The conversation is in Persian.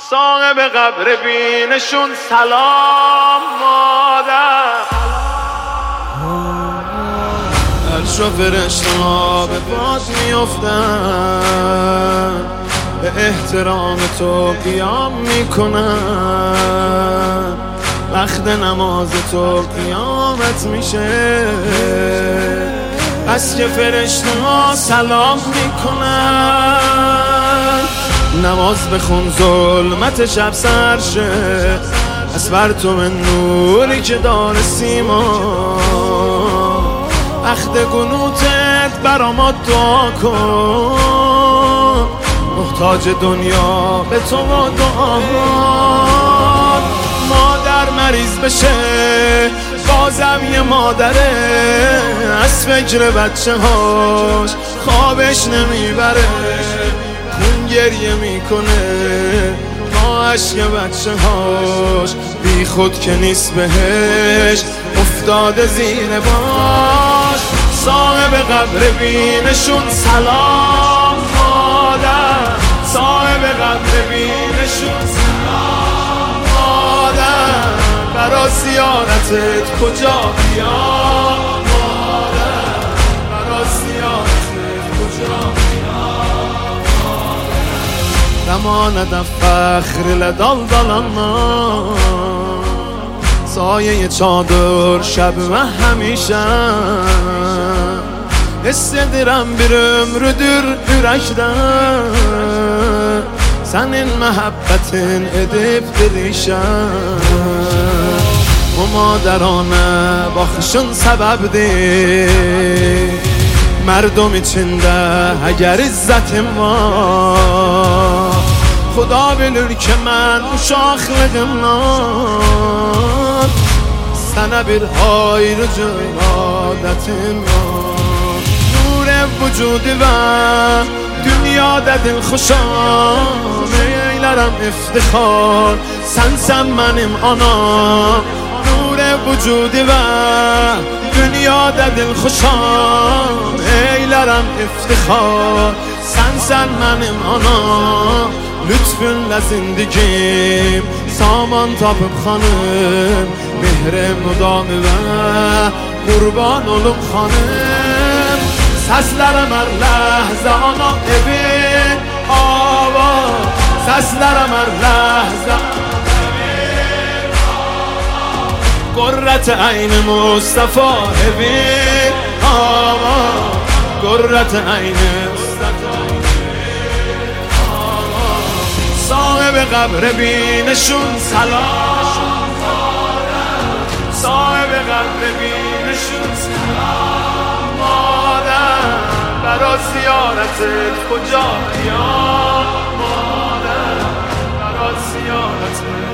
صاحب قبر بینشون سلام مادر. عرش و فرشته ها به پات میافتن، به احترام تو قیام میکنن. وقت نماز تو قیامت میشه، پس که فرشته ها سلام میکنن. نماز بخون ظلمت شب سر شه، از بر تو من نوری که دار سیما. وقت قنوتت برا ما دعا کن، محتاج دنیا به تو و دعا. مادر مریض بشه بازم یه مادره، از فکر بچه هاش خوابش نمیبره. خون گریه میکنه با عشق بچه هاش، بی خود که نیست بهش افتاده زیر باش. صاحب قبر بینشون سلام مادر، صاحب قبر بینشون سلام مادر. برا زیارتت کجا بیام مادر، برا زیارتت کجا بیام مادر. نماند فخر لدلدلنا، سایه چادر شب و همیشه. Hissedirim bir ömrüdür yürekten, senin muhabbetin edip dirişen. Bu maderane bakışın sebepdir, merdum içinde eğer izzetim var. Xuda bilir ki mən uşaqlığımdan sənə bir ayrıcı adətim var. وجودی و dünyada dilxuşam eylərəm iftixar, sənsən mənim anam. نور وجودی و dünyada dilxuşam eylərəm iftixar, sənsən mənim anam. Lütfünlə zindigim saman tapıb xanım, mehrim mudamı və qurban olub xanım. Seslerim her lehze ana evin avar, seslerim her lehze evin avar. Kurret ayni Mustafa evin avar, kurret ayni Mustafa evin avar. Sahibi qabre bineshun salam mādar, sahibi qabre bineshun salam mādar. برا زیارتت کجا بیام مادر، برا زیارتت